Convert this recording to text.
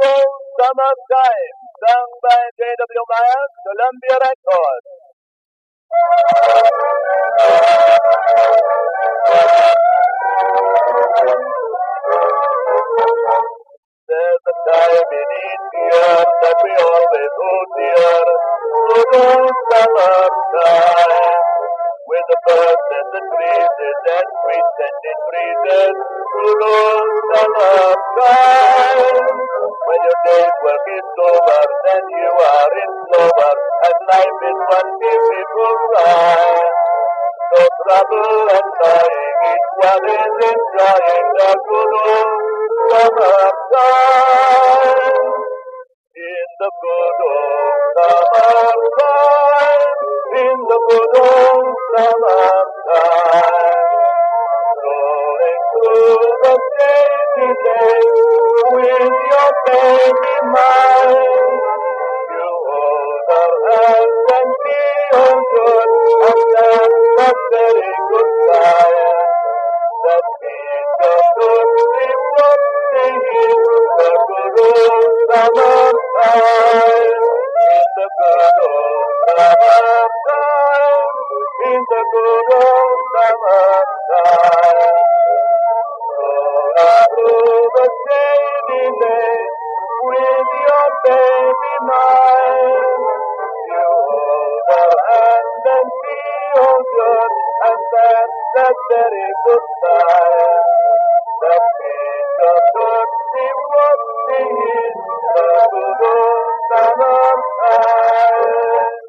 Summertime, sung by J.W. Myers, Columbia Records. There's a time in each year that we always hold dear, through summertime, with the birds and the breezes and sweet scented breezes, through summertime. When your day's work is over, then you are in clover, and life is one beautiful ride. No trouble and sighing, each one is enjoying the good old summertime. In the good old summertime, in the good old summertime. Rolling through the shady days with your baby mine. You hold her hand and feel good, and that's a very good sign. That means you're good, what singing the good old summertime. In the good old summertime, in the good old summertime. Rolling through the shady days with your baby mine. You hold her hand and feel good, and that's a very good sign. That means you're good, see what she is, the good old summertime.